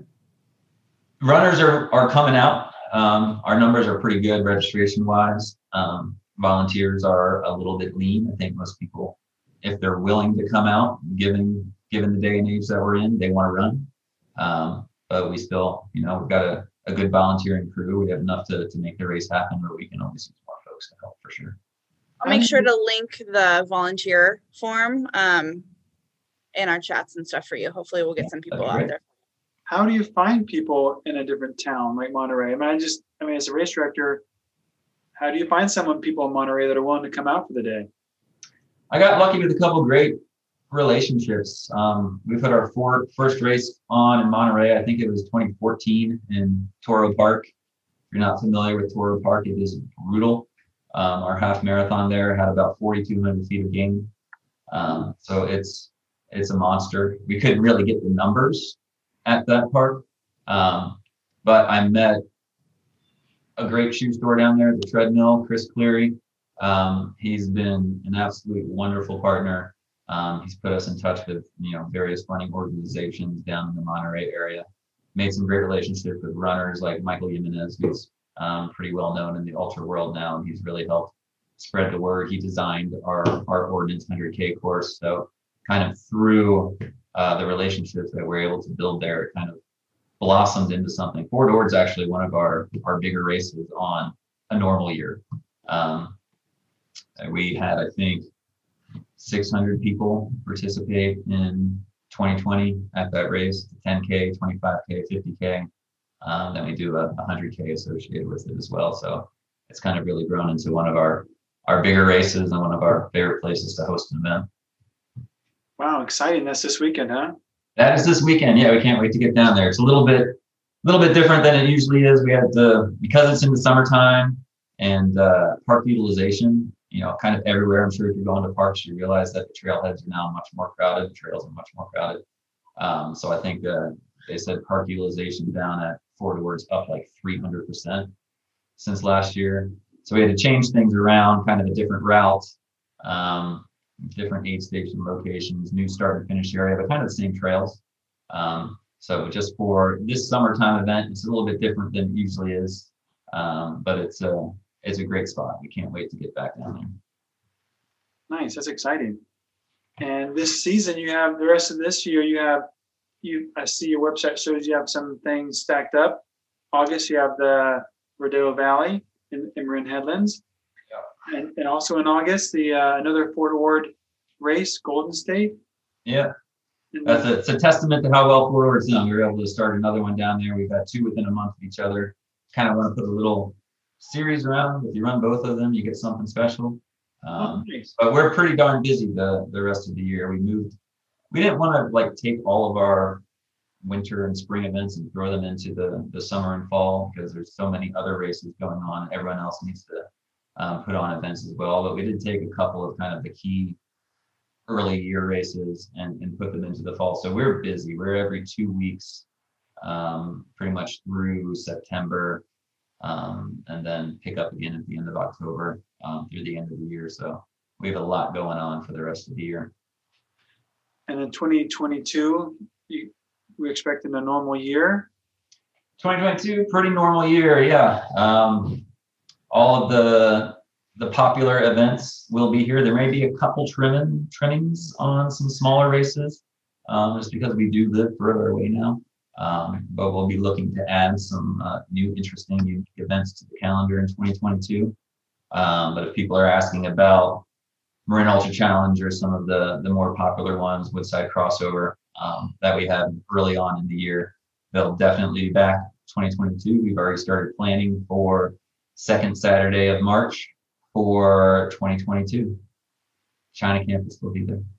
runners are, are coming out. Um, our numbers are pretty good registration wise. Um, volunteers are a little bit lean. I think most people, if they're willing to come out, given given the day and age that we're in, they want to run. Um, but we still, you know, we've got a, a good volunteering crew. We have enough to, to make the race happen, where we can always use more folks to help for sure. I'll make sure to link the volunteer form um, in our chats and stuff for you. Hopefully we'll get Yeah, some people that'd be out great. there. How do you find people in a different town like Monterey? I mean, I just, I mean, as a race director, how do you find someone, people in Monterey that are willing to come out for the day? I got lucky with a couple great relationships. Um, we've had our four, first race on in Monterey. I think it was twenty fourteen in Toro Park. If you're not familiar with Toro Park, it is brutal. Um, our half marathon there had about forty-two hundred feet of gain. Um, so it's it's a monster. We couldn't really get the numbers at that park. Um, but I met a great shoe store down there at the Treadmill, Chris Cleary. Um, he's been an absolute wonderful partner. Um, he's put us in touch with, you know, various running organizations down in the Monterey area. Made some great relationships with runners like Michael Jimenez, who's um, pretty well known in the ultra world now, and he's really helped spread the word. He designed our our Ordnance one hundred K course, so kind of through uh, the relationships that we're able to build there, it kind of blossomed into something. Fort Ord's actually one of our our bigger races on a normal year. Um, we had, I think, six hundred people participate in twenty twenty at that race, ten K, twenty-five K, fifty K. Um, then we do a one hundred K associated with it as well. So it's kind of really grown into one of our, our bigger races and one of our favorite places to host an event. Wow, exciting. That's this weekend, huh? That is this weekend. Yeah, we can't wait to get down there. It's a little bit, a little bit different than it usually is. We had to, because it's in the summertime and uh, park utilization, you know, kind of everywhere. I'm sure if you're going to parks, you realize that the trailheads are now much more crowded. The trails are much more crowded. Um, so I think uh, they said park utilization down at Fort Ord's up like three hundred percent since last year. So we had to change things around, kind of a different route, um, different aid station locations, new start and finish area, but kind of the same trails. Um, so just for this summertime event, it's a little bit different than it usually is, um, but it's a, it's a great spot. We can't wait to get back down there. Nice. That's exciting. And this season, you have the rest of this year, you have, you, I see your website shows you have some things stacked up. August, you have the Rodeo Valley in, in Marin Headlands. And, and also in August, the uh, another Fort Ord race, Golden State. Yeah. And That's a, it's a testament to how well Fort Ord's done. We were able to start another one down there. We've got two within a month of each other. Kind of want to put a little series around. If you run both of them, you get something special. Um, oh, nice. But we're pretty darn busy the the rest of the year. We moved. We didn't want to like take all of our winter and spring events and throw them into the the summer and fall because there's so many other races going on. Everyone else needs to um, put on events as well. But we did take a couple of kind of the key early year races and, and put them into the fall. So we're busy. We're every two weeks, um, pretty much through September, um, and then pick up again at the end of October um, through the end of the year. So we have a lot going on for the rest of the year. And in twenty twenty-two, you, we expecting a normal year? twenty twenty-two, pretty normal year, yeah. Um, all of the the popular events will be here. There may be a couple trimming trimmings on some smaller races, um, just because we do live further away now. Um, but we'll be looking to add some uh, new, interesting, unique events to the calendar in twenty twenty-two. Um, but if people are asking about Marin Ultra Challenge or some of the the more popular ones, Woodside Crossover, um, that we had early on in the year, they'll definitely be back twenty twenty-two. We've already started planning for second Saturday of March for twenty twenty-two. China Campus will be there.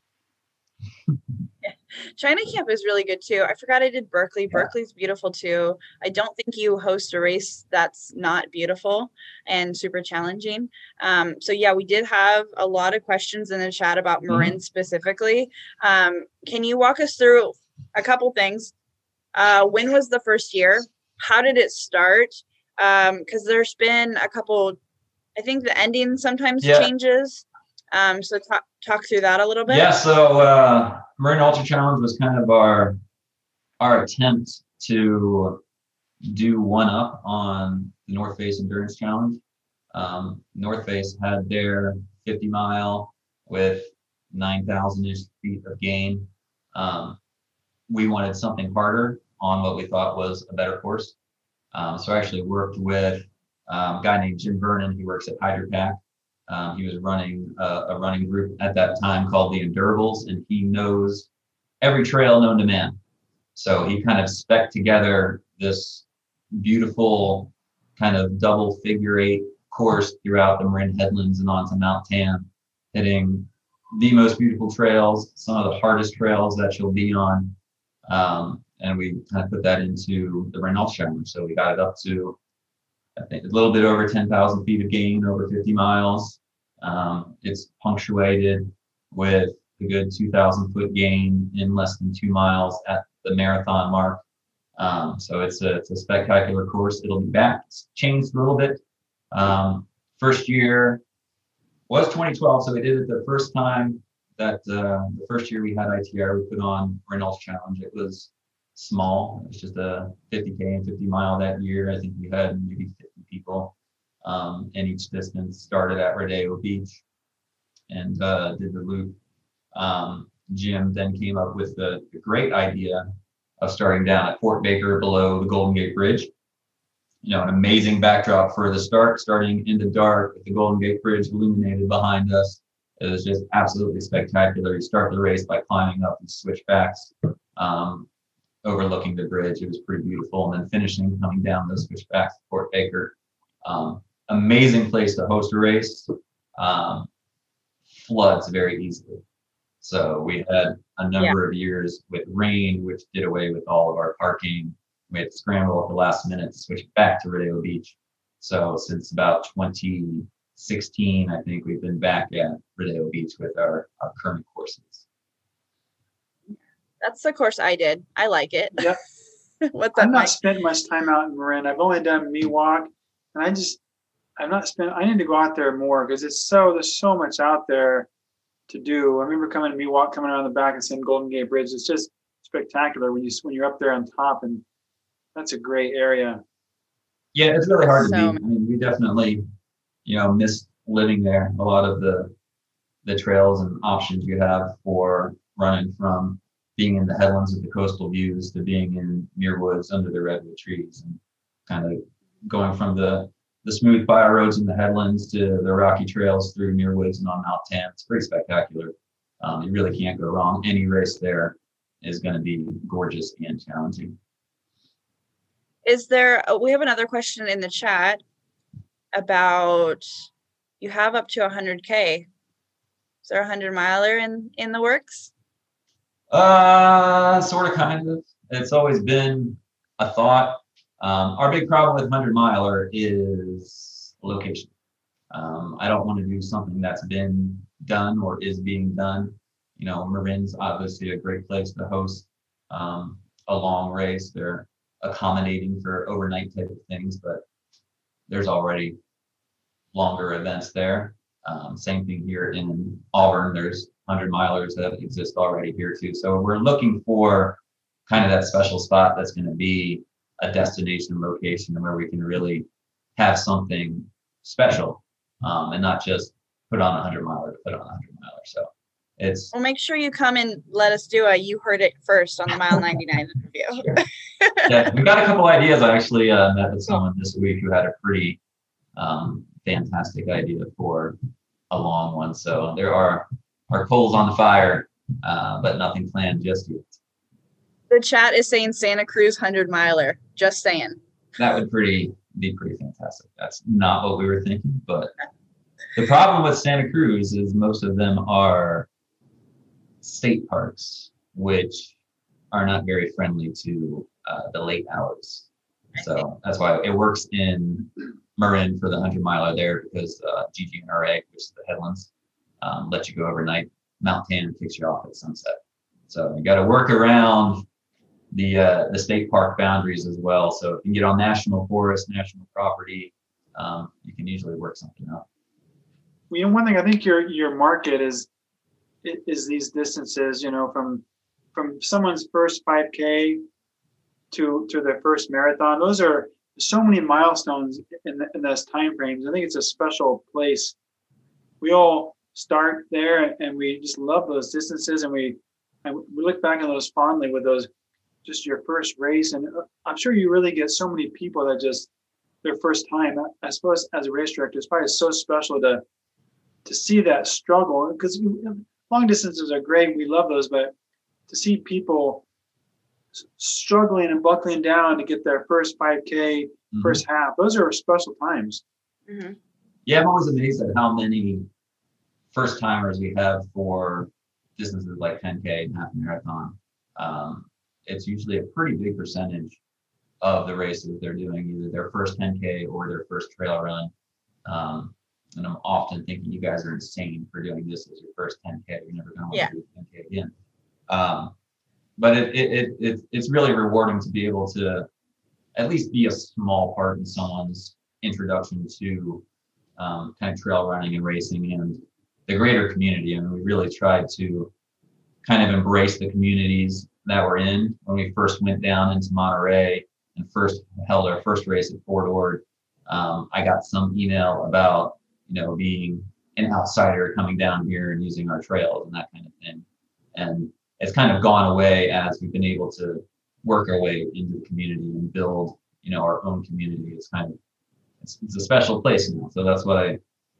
Yeah. China Camp is really good too. I forgot I did Berkeley. Yeah. Berkeley's beautiful too. I don't think you host a race that's not beautiful and super challenging. Um, so yeah, we did have a lot of questions in the chat about Marin mm-hmm. specifically. Um, can you walk us through a couple things? Uh, when was the first year? How did it start? Um, because there's been a couple, I think the ending sometimes yeah. changes. Um, so talk, talk through that a little bit. Yeah, so uh, Marin Ultra Challenge was kind of our our attempt to do one up on the North Face Endurance Challenge. Um, North Face had their fifty mile with nine thousand-ish feet of gain. Um, we wanted something harder on what we thought was a better course. Um, so I actually worked with um, a guy named Jim Vernon, who works at Hydro Pack. Um, he was running a, a running group at that time called the Endurables, and he knows every trail known to man. So he kind of spec'd together this beautiful kind of double figure eight course throughout the Marin Headlands and onto Mount Tam, hitting the most beautiful trails, some of the hardest trails that you'll be on. Um, and we kind of put that into the Marin Ultra Challenge. So we got it up to, I think, a little bit over ten thousand feet of gain over fifty miles. Um, it's punctuated with a good two thousand foot gain in less than two miles at the marathon mark. Um, so it's a, it's a spectacular course. It'll be back. It's changed a little bit. Um, first year was twenty twelve. So we did it the first time that uh, the first year we had I T R, we put on Marin Ultra Challenge. It was small. It was just a fifty K and fifty mile that year. I think we had maybe fifty people. Um, and each distance started at Rodeo Beach and uh, did the loop. Um, Jim then came up with the, the great idea of starting down at Fort Baker below the Golden Gate Bridge. You know, an amazing backdrop for the start, starting in the dark with the Golden Gate Bridge illuminated behind us. It was just absolutely spectacular. You start the race by climbing up these switchbacks, um, overlooking the bridge. It was pretty beautiful. And then finishing coming down those switchbacks to Fort Baker. Um, amazing place to host a race. Um, floods very easily. So we had a number yeah. of years with rain, which did away with all of our parking. We had to scramble at the last minute to switch back to Rodeo Beach. So since about twenty sixteen, I think we've been back at Rodeo Beach with our, our current courses. That's the course I did. I like it. Yep. What's that? I've not like? spent much time out in Marin. I've only done Miwok, and I just I've not spent. I need to go out there more because it's so there's so much out there to do. I remember coming to Miwok, coming around the back and seeing Golden Gate Bridge. It's just spectacular when you when you're up there on top, and that's a great area. Yeah, it's really hard so, to beat. I mean, we definitely, you know, miss living there. A lot of the the trails and options you have for running from being in the headlands with the coastal views to being in Muir Woods under the redwood trees, and kind of going from the the smooth fire roads in the headlands to the rocky trails through Muir Woods and on Mount Tam. It's pretty spectacular. Um, you really can't go wrong. Any race there is going to be gorgeous and challenging. Is there, oh, we have another question in the chat about, you have up to one hundred K. Is there a hundred miler in, in the works? Uh, sort of, kind of. It's always been a thought. Um, our big problem with hundred miler is location. Um, I don't want to do something that's been done or is being done. You know, Marin's obviously a great place to host um, a long race. They're accommodating for overnight type of things, but there's already longer events there. Um, same thing here in Auburn. There's hundred milers that exist already here too. So we're looking for kind of that special spot that's going to be a destination location where we can really have something special um, and not just put on a hundred miler to put on a hundred miler. So it's. Well, make sure you come and let us do a you heard it first on the Mile ninety-nine interview. Yeah, we've got a couple ideas. I actually uh, met with someone this week who had a pretty um, fantastic idea for a long one. So there are, are coals on the fire, uh, but nothing planned just yet. The chat is saying Santa Cruz hundred miler. Just saying. That would pretty be pretty fantastic. That's not what we were thinking, but the problem with Santa Cruz is most of them are state parks, which are not very friendly to uh, the late hours. So that's why it works in Marin for the hundred miler there, because uh, G G N R A, which is the headlands, um, let you go overnight. Mount Tan kicks you off at sunset. So you got to work around the uh, the state park boundaries as well. So if you get on national forest, national property, um, you can usually work something out. Well, you know, one thing I think your your market is is these distances. You know, from from someone's first five K to to their first marathon. Those are so many milestones in, the, in those time frames. I think it's a special place. We all start there, and we just love those distances, and we and we look back on those fondly with those, just your first race. And I'm sure you really get so many people that just their first time. I, I suppose as a race director, it's probably so special to to see that struggle, because long distances are great. We love those, but to see people struggling and buckling down to get their first five K, mm-hmm. first half, those are special times. Mm-hmm. Yeah, I'm always amazed at how many first timers we have for distances like ten K and half marathon. Um, it's usually a pretty big percentage of the races they're doing either their first ten K or their first trail run. Um, and I'm often thinking, you guys are insane for doing this as your first ten K. You're never going to want to do ten K again. Um, but it, it, it, it, it's really rewarding to be able to at least be a small part in someone's introduction to um, kind of trail running and racing and the greater community. I mean, we really tried to kind of embrace the communities that we're in. When we first went down into Monterey and first held our first race at Fort Ord, um, I got some email about, you know, being an outsider coming down here and using our trails and that kind of thing. And it's kind of gone away as we've been able to work our way into the community and build, you know, our own community. It's kind of, it's, it's a special place now. So that's why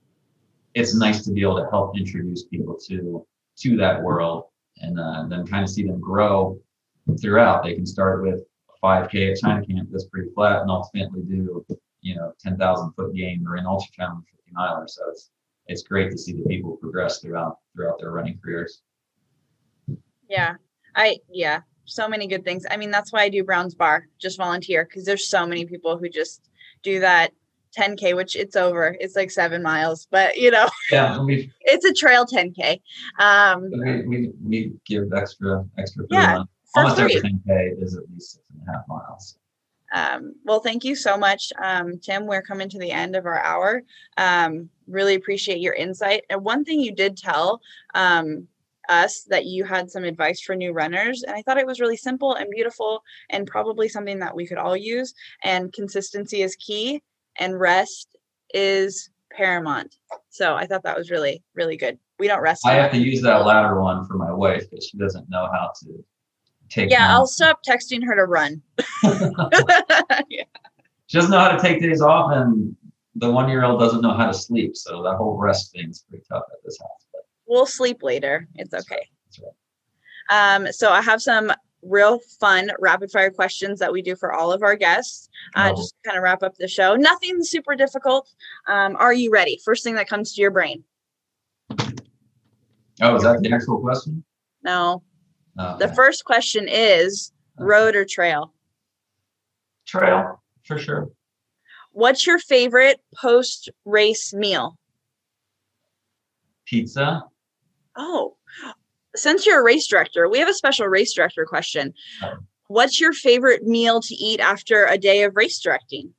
it's nice to be able to help introduce people to, to that world and uh, then kind of see them grow throughout. They can start with a five K at China Camp that's pretty flat and ultimately do, you know, ten thousand foot game or an ultra challenge fifty miler. So it's, it's great to see the people progress throughout, throughout their running careers. Yeah, I, yeah, so many good things. I mean, that's why I do Browns Bar, just volunteer, because there's so many people who just do that ten K, which it's over. It's like seven miles, but you know, yeah, we, it's a trail ten K. Um, we, we, we give extra, extra for yeah, almost free. Every ten K is at least six and a half miles. Um, well, thank you so much, um, Tim. We're coming to the end of our hour. Um, really appreciate your insight. And one thing you did tell, um, us that you had some advice for new runners, and I thought it was really simple and beautiful and probably something that we could all use. And consistency is key and rest is paramount. So I thought that was really, really good. We don't rest. I have to use that latter one for my wife because she doesn't know how to take. Yeah, time. I'll stop texting her to run. Yeah. She doesn't know how to take days off and the one-year-old doesn't know how to sleep, so that whole rest thing is pretty tough at this house. But We'll sleep later. It's okay. that's right. Um, so I have some real fun rapid fire questions that we do for all of our guests. Uh, Oh. Just to kind of wrap up the show. Nothing super difficult. Um, are you ready? First thing that comes to your brain. Oh, is that the actual question? No. Oh, The okay. first question is road or trail? Trail, for sure. What's your favorite post-race meal? Pizza. Oh, since you're a race director, we have a special race director question. Oh. What's your favorite meal to eat after a day of race directing?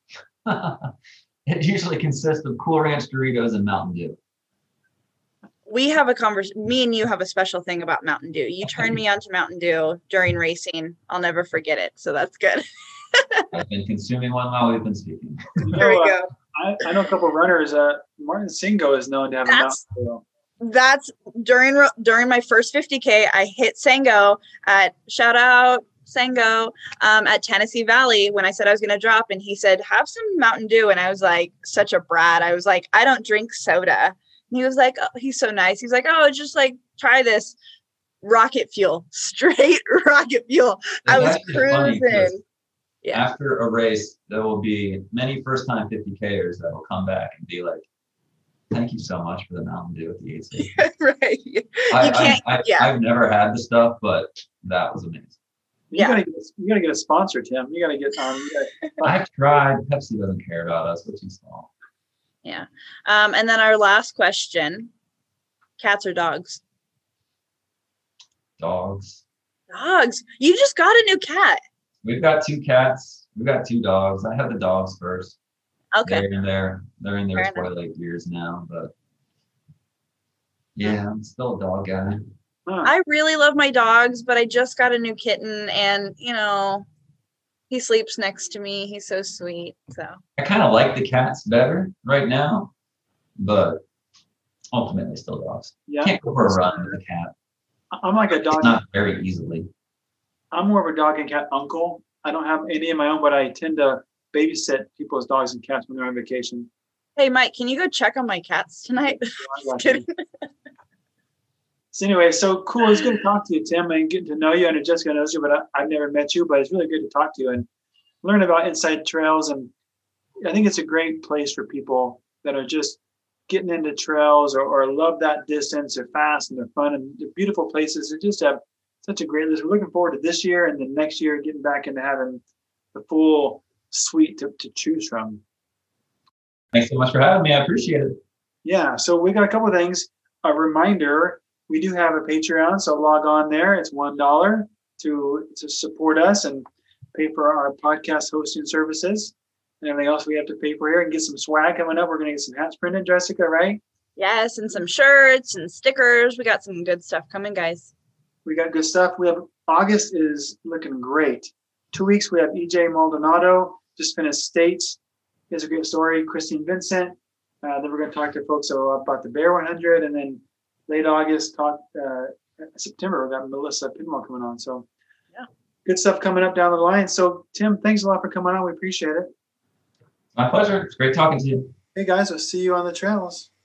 It usually consists of Cool Ranch Doritos and Mountain Dew. We have a conversation. Me and you have a special thing about Mountain Dew. You turned me on to Mountain Dew during racing. I'll never forget it. So that's good. I've been consuming one while we've been speaking. You There we know, uh, go. I, I know a couple of runners. Uh, Martin Singo is known to have a That's- Mountain Dew. That's during ro- during my first fifty K. I hit Sango at shout out Sango um, at Tennessee Valley when I said I was going to drop, and he said have some Mountain Dew, and I was like such a brat. I was like, I don't drink soda. And he was like, oh, he's so nice. He's like, oh, just like try this rocket fuel, straight rocket fuel. I was It's actually funny 'cause cruising. Yeah. After a race, there will be many first-time fifty Kers that will come back and be like, "Thank you so much for the Mountain Dew at the eight station." Right. You I, can't. I, I, yeah. I've never had the stuff, but that was amazing. You Yeah. gotta get you gotta get a sponsor, Tim. You gotta get um. You gotta, I've tried. Pepsi doesn't care about us. We're too small. Yeah. Um, and then our last question: cats or dogs? Dogs. Dogs. You just got a new cat. We've got two cats. We've got two dogs. I had the dogs first. Okay. They're in their they're in their Fair enough. twilight years now, but yeah, I'm still a dog guy. huh. I really love my dogs, but I just got a new kitten, and you know, he sleeps next to me. He's so sweet. So I kind of like the cats better right now, but ultimately still dogs. Yeah. Can't go for a run with a cat. I'm like a It's dog. not very easily. I'm more of a dog and cat uncle. I don't have any of my own, but I tend to babysit people's dogs and cats when they're on vacation. hey, Mike, can you go check on my cats tonight? Just kidding. So anyway, so cool. It's good to talk to you, Tim, and getting to know you. And Jessica knows you, but I, I've never met you. But it's really good to talk to you and learn about Inside Trails. And I think it's a great place for people that are just getting into trails or, or love that distance. They're fast and they're fun and they're beautiful places. They just have such a great list. We're looking forward to this year and the next year getting back into having the full suite to, to choose from. Thanks so much for having me. I appreciate it. Yeah, so we got a couple of things. A reminder, we do have a Patreon, so log on there. It's one dollar to to support us and pay for our podcast hosting services and everything else we have to pay for here and get some swag coming up. We're going to get some hats printed, Jessica, right? Yes, and some shirts and stickers. We got some good stuff coming, guys. We got good stuff. We have August is looking great. Two weeks, we have E J Maldonado, just finished States. He has a great story. Christine Vincent. Uh, then we're going to talk to folks about the Bear one hundred, and then late August, talk uh, September, we got Melissa Pinwell coming on. So, yeah, good stuff coming up down the line. So, Tim, thanks a lot for coming on. We appreciate it. My pleasure. It's great talking to you. Hey guys, we'll see you on the trails.